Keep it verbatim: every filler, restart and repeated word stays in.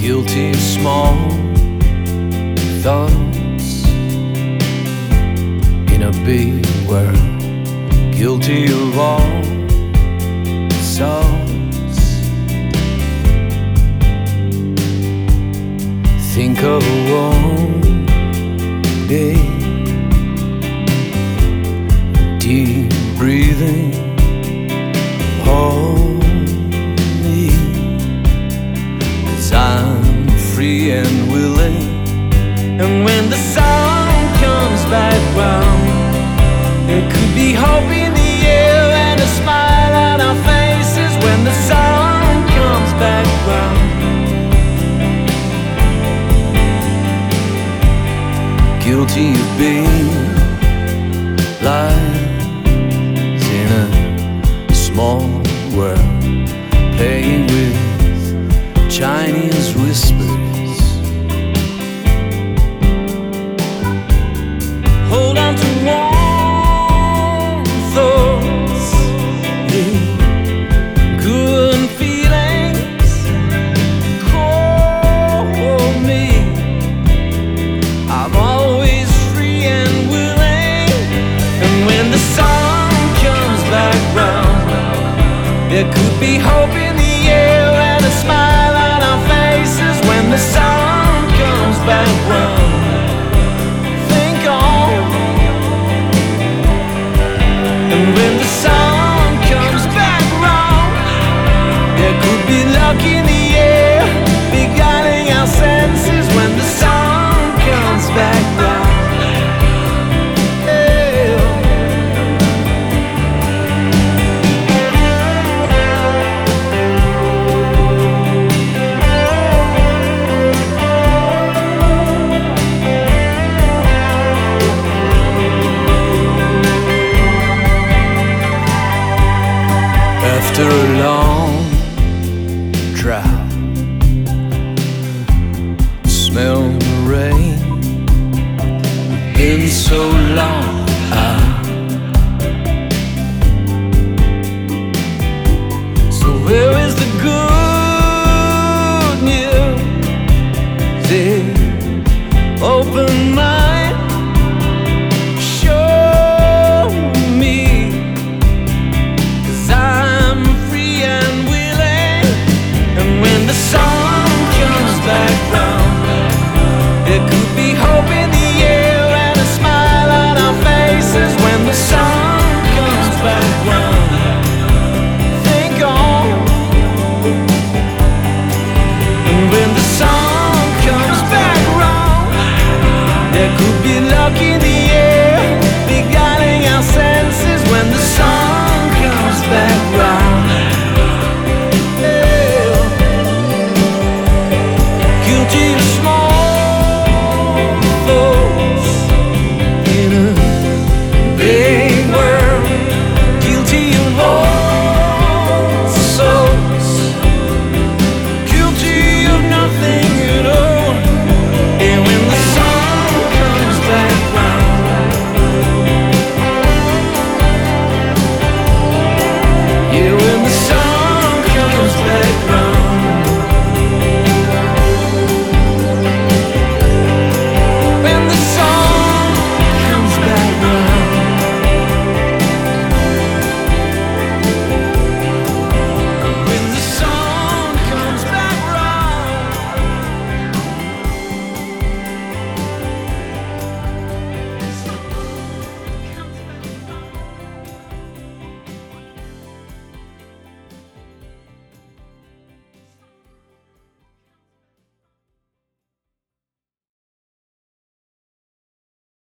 guilty of small thoughts in a big world, guilty of all sorts. Think of a warm day, deep breathing, hold me, 'cause I'm free and willing. And when the sun comes back round, there could be hope in the air and a smile on our faces. When the sun comes back round, guilty of being lies in a small world, playing with Chinese whispers. Hold on to warm thoughts, good feelings, call me. I'm always free and willing. And when the sun comes back round, there could be hope in the air and a smile on our faces. When the sun comes back round, think on. And when the sun comes back round, there could be luck in the air, beguiling our senses. When the sun comes back round, after a long drought, smell the rain, been so long out. So where is the good news? Yeah, open mind, show me, 'cause I'm free and willing. And when the sun comes back round, there could be hope in the air and a smile on our faces. When the sun comes back round, think on. And when the sun comes back round, there could be luck in the air, beguiling our senses. When the sun comes back round, yeah. Guilty of small thoughts in a big world, guilty of all sorts, guilty of nothing.